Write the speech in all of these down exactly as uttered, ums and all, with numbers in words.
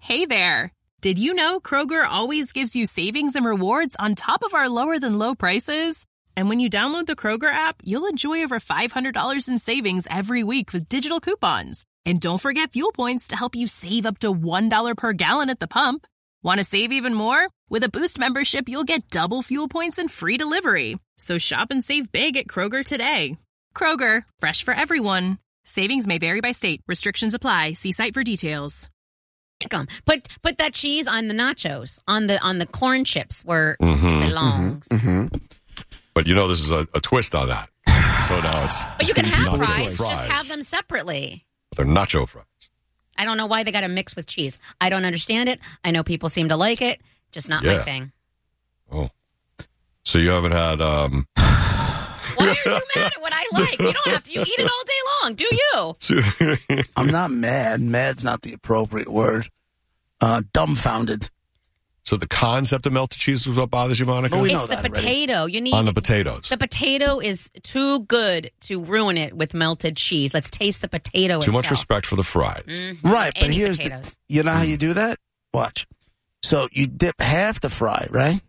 Hey there. Did you know Kroger always gives you savings and rewards on top of our lower-than-low prices? And when you download the Kroger app, you'll enjoy over five hundred dollars in savings every week with digital coupons. And don't forget fuel points to help you save up to one dollar per gallon at the pump. Want to save even more? With a Boost membership, you'll get double fuel points and free delivery. So shop and save big at Kroger today. Kroger, fresh for everyone. Savings may vary by state. Restrictions apply. See site for details. Put put that cheese on the nachos, on the on the corn chips where Mm-hmm, it belongs. Mm-hmm, mm-hmm. But you know this is a, a twist on that. So now it's But you can have fries, fries. just have them separately. They're nacho fries. I don't know why they got to mix with cheese. I don't understand it. I know people seem to like it. Just not Yeah. my thing. Oh. So you haven't had... Um... Why are you mad at what I like? You don't have to. You eat it all day long, do you? I'm not mad. Mad's not the appropriate word. Uh, dumbfounded. So the concept of melted cheese is what bothers you, Monica? No, we know It's the that already. potato. You need On the potatoes. The potato is too good to ruin it with melted cheese. Let's taste the potato Too itself. much respect for the fries. Mhm. Right, but Any here's potatoes. the, you know how you do that? Watch. So you dip half the fry, right?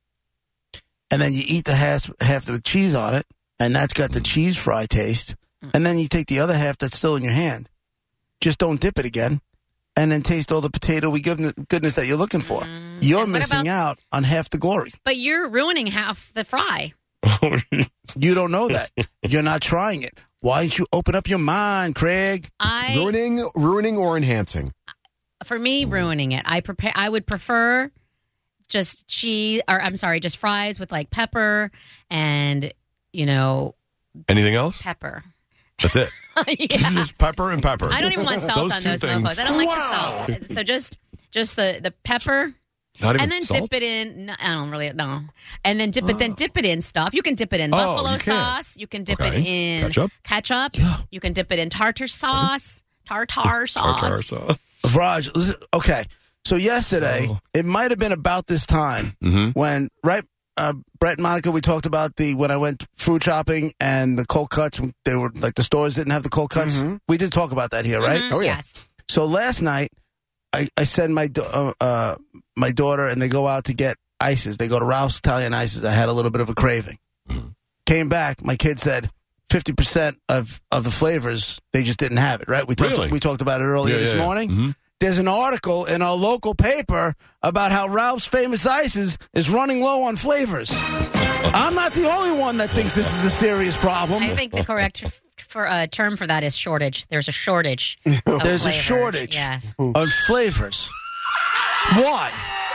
And then you eat the half half of the cheese on it, and that's got the cheese fry taste. And then you take the other half that's still in your hand. Just don't dip it again, and then taste all the potato goodness that you're looking for. You're And what missing about- out on half the glory. But you're ruining half the fry. You don't know that. You're not trying it. Why don't you open up your mind, Craig? I Ruining, ruining, or enhancing? for me ruining it. I prepare. I would prefer just cheese, or I'm sorry, just fries with like pepper and you know Anything else? pepper. That's it. Yeah. Just pepper and pepper. I don't even want salt those on two those things. mofos. I don't like the salt. So just just the the pepper. Not even And then salt? dip it in. No, I don't really no. And then dip it. Then dip it in stuff. You can dip it in Oh, buffalo you can. sauce. You can dip it Okay. in Ketchup? Ketchup. Yeah. You can dip it in tartar sauce. Tartar sauce. Tartar sauce. Raj, listen, okay. So yesterday, Oh. it might have been about this time Mm-hmm. when, right, uh, Brett and Monica, we talked about the when I went food shopping and the cold cuts. They were like the stores didn't have the cold cuts. Mhm. We did talk about that here, right? Mhm, Oh, yeah. Yes. So last night, I, I send my da- uh, uh, my daughter and they go out to get ices. They go to Ralph's Italian Ices. I had a little bit of a craving. Came back, my kid said fifty percent of of the flavors they just didn't have it. Right? We talked Really? we talked about it earlier Yeah, this yeah, yeah. morning. Mhm. There's an article in our local paper about how Ralph's Famous Ices is running low on flavors. I'm not the only one that thinks this is a serious problem. I think the correct for uh, term for that is shortage. There's a shortage. Of There's a flavors. shortage. Yes. Of flavors. Why?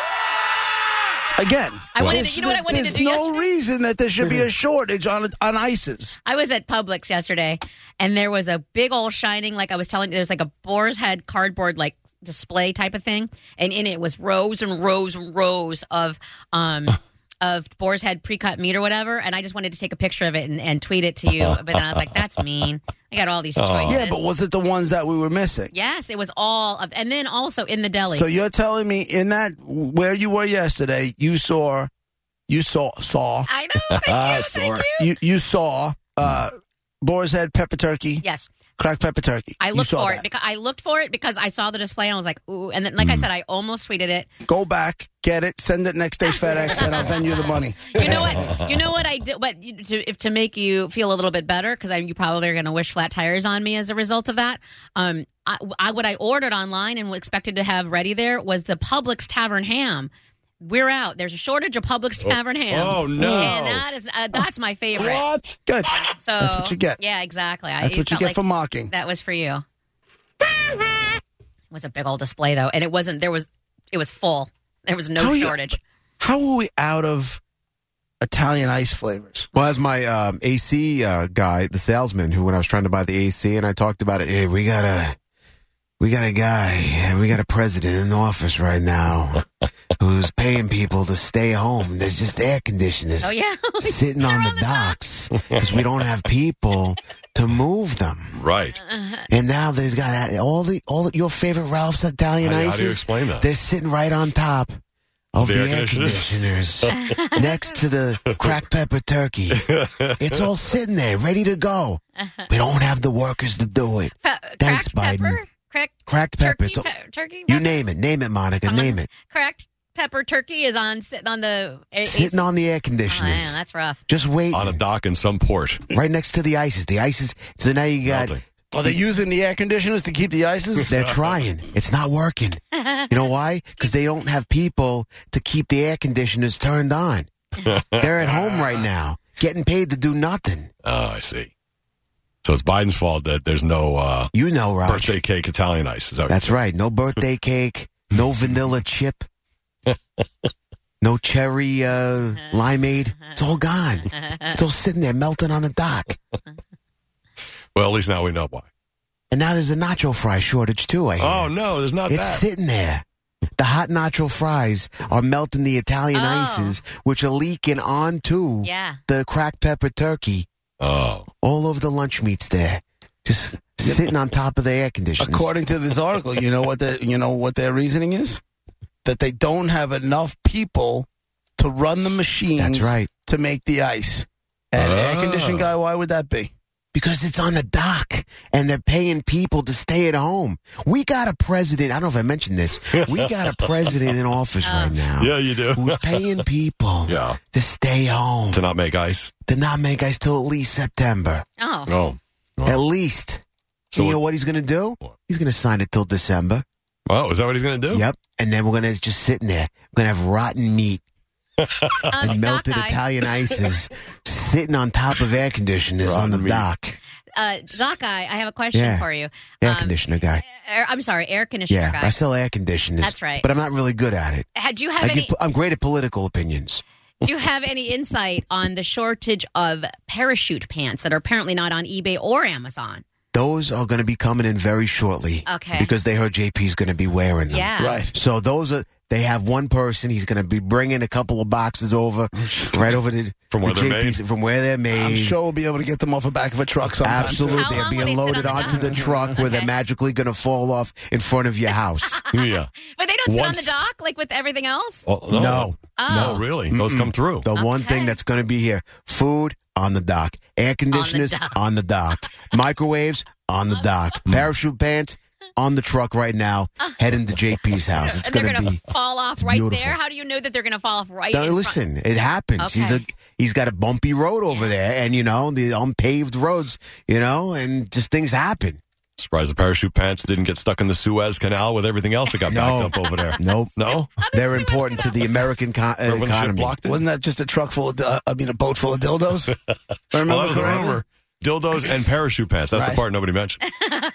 Again, I wanted there's- to, you know what I wanted there's to do no yesterday? reason that there should be a shortage on on ices. I was at Publix yesterday, and there was a big old shining, like I was telling you, there's like a boar's head cardboard like display type of thing, and in it was rows and rows and rows of um of boar's head pre-cut meat or whatever, and I just wanted to take a picture of it and, and tweet it to you, but then I was like, that's mean. I got all these choices. Yeah, but was it the ones that we were missing? Yes, it was all of, and then also in the deli. So you're telling me in that where you were yesterday, you saw, you saw saw I know. Thank you. Thank you. you you saw uh, boar's head pepper turkey, Yes. cracked pepper turkey. I You looked saw for that. it because I looked for it because I saw the display and I was like, ooh. And then, like I said, I almost tweeted it. Go back, get it, send it next day FedEx, and I'll send you the money. You know what? You know what I did. But you- to, if to make you feel a little bit better, because you probably are going to wish flat tires on me as a result of that. Um, I, I what I ordered online and expected to have ready there was the Publix Tavern ham. We're out. There's a shortage of Publix Tavern ham. Oh, no. And that is uh, that's my favorite. What? Good. So That's what you get. Yeah, exactly. I That's what you felt get like for mocking. that was for you. It was a big old display though, and it wasn't. There was. It was full. There was no How are you- shortage. How are we out of Italian ice flavors? Well, as my um, A C uh, guy, the salesman, who when I was trying to buy the A C, and I talked about it, hey, we got a, we got a guy, we got a president in the office right now who's paying people to stay home. There's just air conditioners Oh yeah. sitting They're on the on the docks because we don't have people to move them. Right. And now there's got all the all your favorite Ralph's Italian How do you- ices. how do you explain that? They're sitting right on top of The the, air air conditioners? conditioners, next to the cracked pepper turkey. It's all sitting there, ready to go. We don't have the workers to do it. Pe- Thanks, cracked Biden. pepper. cracked Cracked pepper. turkey, It's- pe- turkey You pepper? name it. Name it, Monica. Someone- Name it. Cracked pepper turkey is on sitting on the A- Sitting on the air Oh, conditioners. man, that's rough. Just wait. On a dock in some port. Right next to the ices. The ices. So now you got. Melting. Are they using the air conditioners to keep the ices? They're trying. It's not working. You know why? Because they don't have people to keep the air conditioners turned on. They're at home right now, getting paid to do nothing. Oh, I see. So it's Biden's fault that there's no uh, You know, Raj. birthday cake Italian ice. Is that what That's you're right. No birthday cake. No vanilla chip. No cherry uh, limeade. It's all gone. It's all sitting there melting on the dock. saying? Well, at least now we know why. And now there's a nacho fry shortage, too, I hear. Oh, no, there's not It's that. sitting there. The hot nacho fries are melting the Italian Oh. ices, which are leaking onto Yeah. the cracked pepper turkey Oh. all over the lunch meats there. Just sitting on top of the air conditioners. According to this article, you know what the you know what their reasoning is? That they don't have enough people to run the machines That's right. to make the ice. And Oh. air conditioning guy, why would that be? Because it's on the dock and they're paying people to stay at home. We got a president. I don't know if I mentioned this. We got a president in office right now Yeah, you do. who's paying people Yeah. to stay home, To not make ice. to not make ice till at least September. Oh. Oh. Oh. At least. So you know what- what he's going to do? What? He's going to sign it till December. Oh, is that what he's going to do? Yep. And then we're going to just sit in there. We're going to have rotten meat Um, and melted Doc Guy, Italian ices sitting on top of air conditioners on the Rotten meat. dock. uh, Doc Guy, I have a question Yeah. for you. Air Um, conditioner guy. air, I'm sorry, air conditioner Yeah, guy. I sell air conditioners. That's right. But I'm not really good at it. Had you have I any? give, I'm great at political opinions. Do you have any insight on the shortage of parachute pants that are apparently not on eBay or Amazon? Those are going to be coming in very shortly. Okay. Because they heard J P's going to be wearing them. Yeah. Right. So those are, they have one person. He's going to be bringing a couple of boxes over, right over to From where the they're J P's, made? From where they're made. I'm sure we'll be able to get them off the back of a truck sometime. Absolutely. How They're long will being they sit loaded on the onto the dock? truck where they're Okay. magically going to fall off in front of your house. Yeah. But they don't sit Once- on the dock like with everything else? Oh, no. No. Oh. No, really? Those come through. The one Okay. thing that's going to be here, food on the dock, air conditioners dock. on the dock, microwaves on the dock, parachute pants on the truck right now, heading to J P's house. It's And they're going to going be. to fall off it's right beautiful. there? How do you know that they're going to fall off right Now, in front? listen, it happens. He's a Okay. he's got a bumpy road over there, and you know the unpaved roads, you know, and just things happen. Surprised the parachute pants didn't get stuck in the Suez Canal with everything else that got No. backed up over there. Nope, No? they're important to the American co- uh, Remember when the ship economy. blocked it? Wasn't that just a truck full of, uh, I mean, a boat full of dildos? Remember Well, that was a correctly? rumor. Dildos and parachute pants. That's Right. the part nobody mentioned.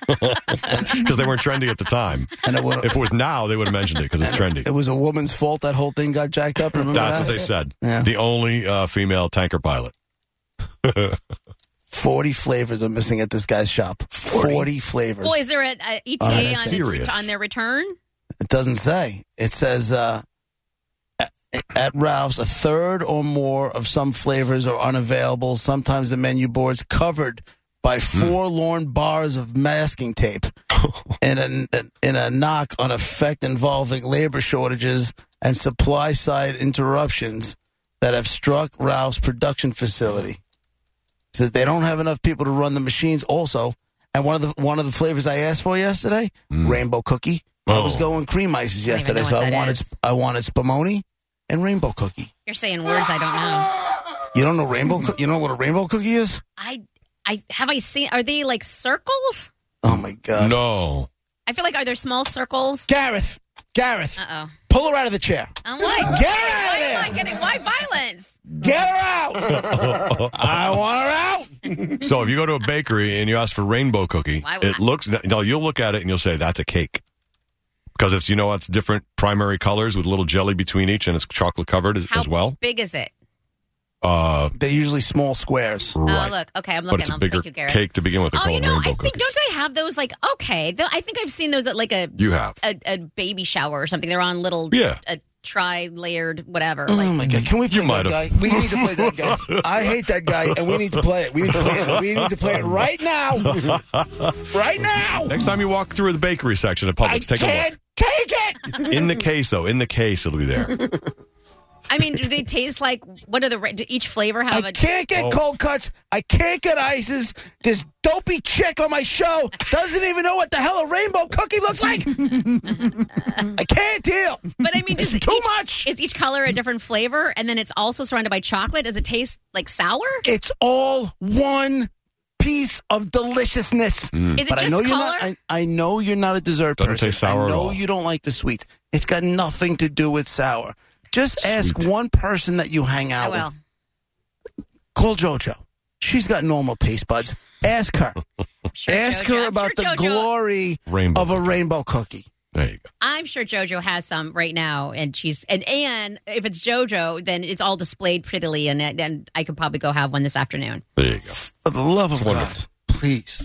Because they weren't trendy at the time. And it, would, If it was now, they would have mentioned it because it's trendy. it was a woman's fault that whole thing got jacked up. Remember That's that? what they said. Yeah. The only uh, female tanker pilot. forty flavors are missing at this guy's shop. forty flavors. Well, is there an E T Oh, A that's on, its, serious. on their return? It doesn't say. It says uh, at, at Ralph's, a third or more of some flavors are unavailable. Sometimes the menu board's covered by forlorn bars of masking tape in a, in a knock on effect involving labor shortages and supply side interruptions that have struck Ralph's production facility. It says they don't have enough people to run the machines also. And one of the one of the flavors I asked for yesterday, rainbow cookie. I was Oh. going cream ices I don't even yesterday, know so what I that wanted is. I wanted spumoni and rainbow cookie. You're saying words I don't know. You don't know rainbow? coo- You don't know what a rainbow cookie is? I, I have I seen? Are they like circles? Oh my god! No. I feel like are there small circles? Gareth, Gareth, Uh oh. pull her out of the chair. I'm like, Get her out why of am I there! getting? Why violence? Get her out! I want her out. So if you go to a bakery and you ask for rainbow cookie, Why would it I- looks, no, you'll look at it and you'll say, that's a cake. Because it's, you know, it's different primary colors with little jelly between each and it's chocolate covered as, How as well. big is it? Uh, They're usually small squares. right. Oh, look. Okay, I'm But looking. it's a Um, bigger Thank you, Garrett. cake to begin with. They Oh, call you it know, rainbow I think cookies. don't they have those like okay? Th- I think I've seen those at like a You have. a, a baby shower or something. They're on little Yeah. a tri-layered whatever. Oh Like, my god! Can we play You might that have. guy? We need to play that guy. I hate that guy, and we need to play it. We need to play it. We need to play it right now. Right now. Next time you walk through the bakery section at Publix, take a Can't take it. look. In the case, though, in the case, it'll be there. I mean, do they taste like, what are the, do each flavor have I a... can't get Oh. cold cuts. I can't get ices. This dopey chick on my show doesn't even know what the hell a rainbow cookie looks like. I can't deal. But I mean, It's does too each, much. is each color a different flavor, and then it's also surrounded by chocolate? Does it taste like sour? It's all one piece of deliciousness. Is it But I just know color? you're not. I, I know you're not a dessert Doesn't person. taste sour I at know all. you don't like the sweets. It's got nothing to do with sour. Just ask one person that you hang I out will. with. Call JoJo. She's got normal taste buds. Ask her. Sure, Ask JoJo. her I'm about sure the JoJo glory Rainbow of a cookie. rainbow cookie. There you go. I'm sure JoJo has some right now, and she's and and if it's JoJo, then it's all displayed prettily, and and I could probably go have one this afternoon. There you go. For the love of It's wonderful. God, please.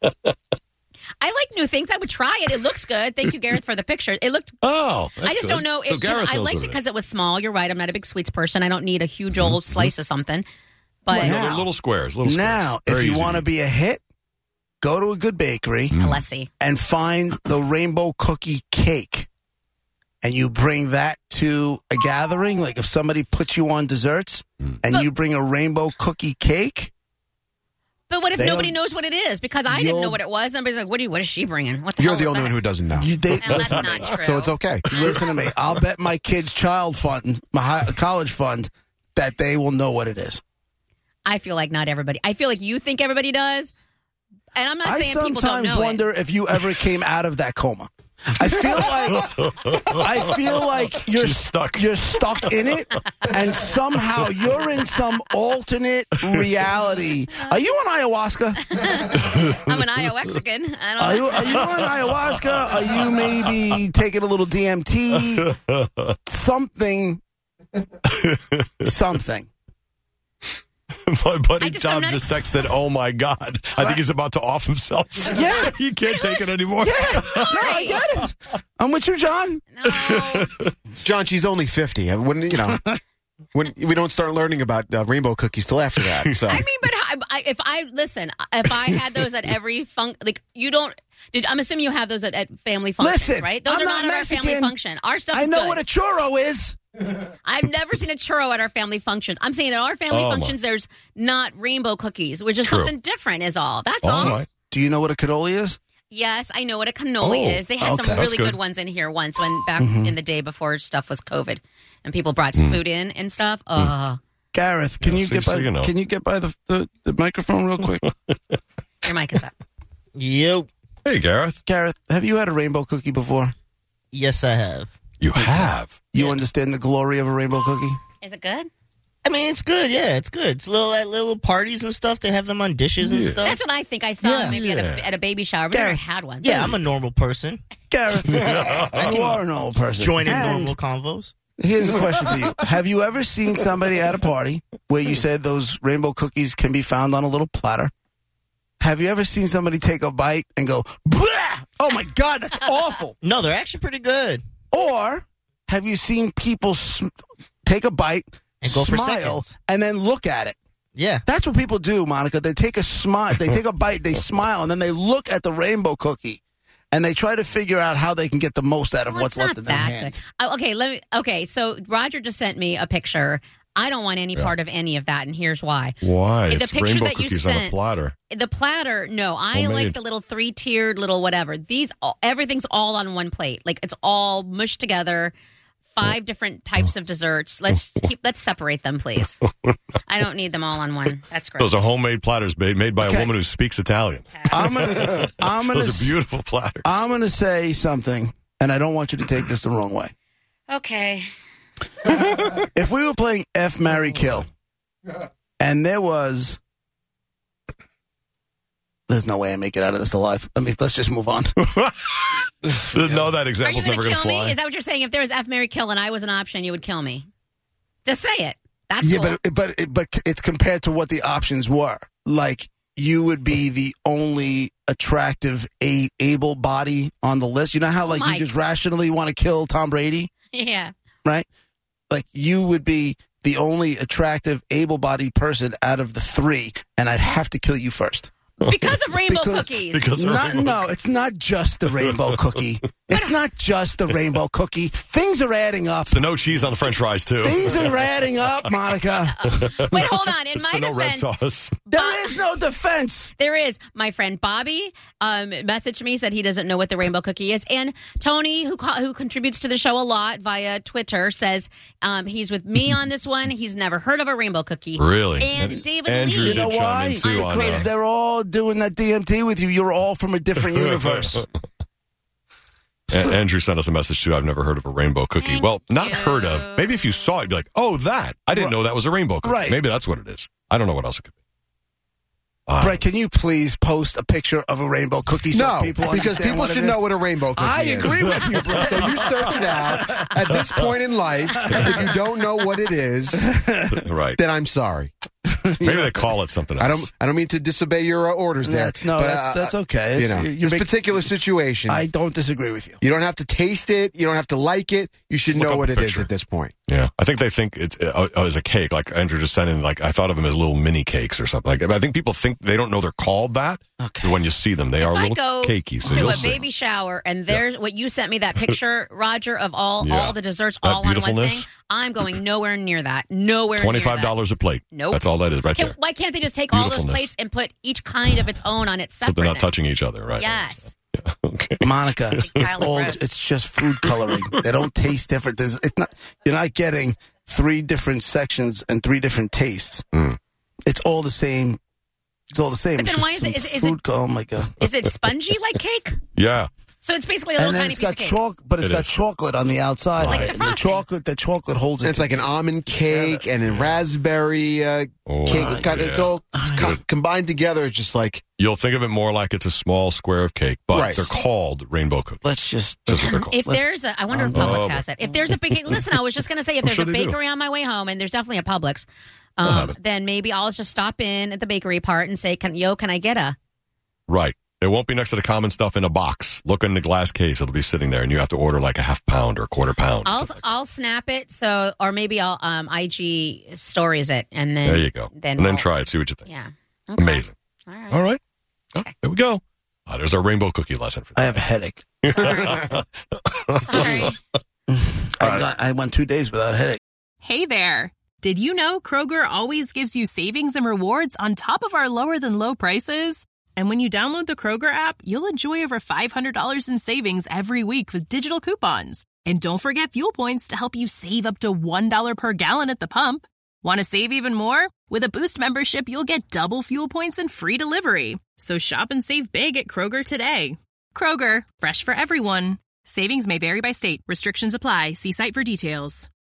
I like new things. I would try it. It looks good. Thank you, Gareth, for the picture. It looked. Oh, that's I just good. don't know. So If, Gareth I knows liked what it is. because it was small. You're right. I'm not a big sweets person. I don't need a huge old slice of something. But No, Now- they're little squares. Little Now, squares. Very if you easy want to be a hit, go to a good bakery let's see. and find the rainbow cookie cake. And you bring that to a gathering. Like if somebody puts you on desserts and But- you bring a rainbow cookie cake, But what if They nobody don't- knows what it is? Because I didn't know You'll- what it was. Everybody's like, "What are you? What is she bringing? What the You're hell the is only that?" one who doesn't know. you they, And that's listen to not me. true. So it's okay. Listen to me. I'll bet my kid's child fund, my high, college fund, that they will know what it is. I feel like not everybody. I feel like you think everybody does, and I'm not I saying people don't sometimes know wonder it. if you ever came out of that coma. I feel like I feel like you're She's stuck. You're stuck in it, and somehow you're in some alternate reality. Are you on ayahuasca? I'm an Iowaxican. I don't Are know. you are you on ayahuasca? Are you maybe taking a little D M T? Something, something. My buddy I just- I'm Tom not- just texted, "Oh my God!" I think he's about to off himself. Yeah. he can't take it anymore. Yeah, no, I get it. I'm with you, John. No. John, she's only fifty. When you know, when we don't start learning about uh, rainbow cookies till after that. So I mean, but I, I, if I listen, if I had those at every fun, like you don't. Did, I'm assuming you have those at, at family functions, Listen, right? Those I'm are not not, at our family Mexican. function. Our stuff I is know good. what a churro is. I've never seen a churro at our family functions. I'm saying at our family Oh, my. functions, there's not rainbow cookies, which is True. something different. Is all. That's All all. right. Do you know what a cannoli is? Yes, I know what a cannoli Oh, is. They had okay. some That's really good. good ones in here once when back Mm-hmm. in the day before stuff was COVID, and people brought Hmm. food in and stuff. Oh, Gareth, can Yeah, you see- get by? so you know. Can you get by the, the, the microphone real quick? your mic is up. Yep. Hey, Gareth. Gareth, have you had a rainbow cookie before? Yes, I have. You have. You Yeah. understand the glory of a rainbow cookie? Is it good? I mean, it's good. Yeah, it's good. It's little at little parties and stuff. They have them on dishes and Yeah. stuff. That's what I think I saw Yeah. maybe at, Yeah. a, at a baby shower. I've never Gareth. had one. yeah, I'm a normal person. Gareth, you are an old person. Join in And normal convos. here's a question for you. Have you ever seen somebody at a party where you said those rainbow cookies can be found on a little platter? Have you ever seen somebody take a bite and go, "Blah! Oh my God, that's awful"? No, they're actually pretty good. Or have you seen people sm- take a bite, And go for smile, seconds. and then look at it? Yeah. That's what people do, Monica. They take a smile, they take a bite, they smile, and then they look at the rainbow cookie, and they try to figure out how they can get the most out of Well, what's it's left not in their that hand. good. Oh, okay, let me. Okay, so Roger just sent me a picture. I don't want any Yeah. part of any of that, and here's why. Why? The It's picture rainbow that you cookies on a sent- platter. The platter, no, I Homemade. like the little three tiered little whatever. These, all, everything's all on one plate. Like it's all mushed together. Five different types of desserts. Let's keep. Let's separate them, please. I don't need them all on one. That's great. Those are homemade platters made, made by Okay. a woman who speaks Italian. I'm gonna, I'm gonna, Those are beautiful platters. I'm gonna say something, and I don't want you to take this the wrong way. Okay. If we were playing F, Marry, Kill, and there was, there's no way I make it out of this alive. Let me. Let's just move on. No, that Are you example's going never to going kill to me? fly. Is that what you're saying? If there was F, Mary, Kill, and I was an option, you would kill me. Just say it. That's yeah, cool. but but but it's compared to what the options were. Like you would be the only attractive, a, able body on the list. You know how like my- you just rationally want to kill Tom Brady, yeah. right? Like you would be the only attractive, able-bodied person out of the three, and I'd have to kill you first. Because of rainbow Because- cookies. Because of Not, rainbow no, it's not just the rainbow cookie. It's not just the rainbow cookie. Things are adding up. The no cheese on the French fries too. Things are adding up, Monica. Wait, hold on. In It's my the no red defense, sauce. There is no defense. there is. My friend Bobby um, messaged me, said he doesn't know what the rainbow cookie is. And Tony, who co- who contributes to the show a lot via Twitter, says um, he's with me on this one. He's never heard of a rainbow cookie. Really? And David Andrew Lee. You know did chime why? in, too, on, Because uh, they're all doing that D M T with you. You're all from a different universe. A- Andrew sent us a message too. I've never heard of a rainbow cookie. Thank well, not you. heard of. Maybe if you saw it, you'd be like, oh, that. I didn't Right. know that was a rainbow cookie. Right. Maybe that's what it is. I don't know what else it could be. Uh, Brett, can you please post a picture of a rainbow cookie so No, people because understand people what it should is? know what a rainbow cookie I is. agree with you, Brett. So you search it out. At this point in life, if you don't know what it is, right. then I'm sorry. Maybe they call it something else. I don't. I don't mean to disobey your uh, orders there. That's, no, but, that's, uh, that's okay. You It's- know, you're this big- particular situation. I don't disagree with you. You don't have to taste it. You don't have to like it. You should Look know up what a it is picture. at this point. Yeah, I think they think it uh, uh, as a cake. Like Andrew just sent in, like I thought of them as little mini cakes or something. Like I think people think they don't know they're called that. Okay. When you see them, they If are I little go cakey. So to you'll a see. baby shower and there's what you sent me that picture, Roger, of all Yeah. all the desserts That all on one beautifulness. thing, I'm going nowhere near that. Nowhere near Twenty-five that. dollars a plate. Nope. That's all that is right Can, there. why can't they just take all those Beautifulness. plates and put each kind of its own on its So separate? they're not touching each other, right? Yes. Yeah. Okay. Monica, it's pile of all breasts. it's just food coloring. They don't taste different. There's, it's not you're not getting three different sections and three different tastes. Mm. It's all the same. It's all the same. But It's then why just is it- some is it- is food it- co- oh my god. Is it spongy like cake? Yeah. So it's basically a little And then tiny it's piece got of cake. chocolate, but it's It got is. chocolate on the outside. Like the the frosting. chocolate, the chocolate holds it. And it's like an almond cake and a raspberry uh, Oh, cake. Kind of, It's yeah. all it's co- combined together. It's just like You'll think of it more like it's a small square of cake, but Right. they're called rainbow cookies. Let's just. That's what they're called. If Let's- there's a, I wonder if Um, Publix oh, has it. If there's a big, listen, I was just going to say, if I'm there's sure a they do. bakery on my way home, and there's definitely a Publix, have um, it. then maybe I'll just stop in at the bakery part and say, "Can yo, can I get a?" Right. It won't be next to the common stuff in a box. Look in the glass case. It'll be sitting there, and you have to order like a half pound or a quarter pound. or I'll something. I'll snap it. So, or maybe I'll um I G stories it, and then There you go. Then and then we'll- try it. See what you think. Yeah. Okay. Amazing. All right. All right. Oh, Okay. there we go. Uh, there's our rainbow cookie lesson for I have a headache. Sorry. I, got, I went two days without a headache. Hey there! Did you know Kroger always gives you savings and rewards on top of our lower than low prices? And when you download the Kroger app, you'll enjoy over five hundred dollars in savings every week with digital coupons. And don't forget fuel points to help you save up to one dollar per gallon at the pump. Want to save even more? With a Boost membership, you'll get double fuel points and free delivery. So shop and save big at Kroger today. Kroger, fresh for everyone. Savings may vary by state. Restrictions apply. See site for details.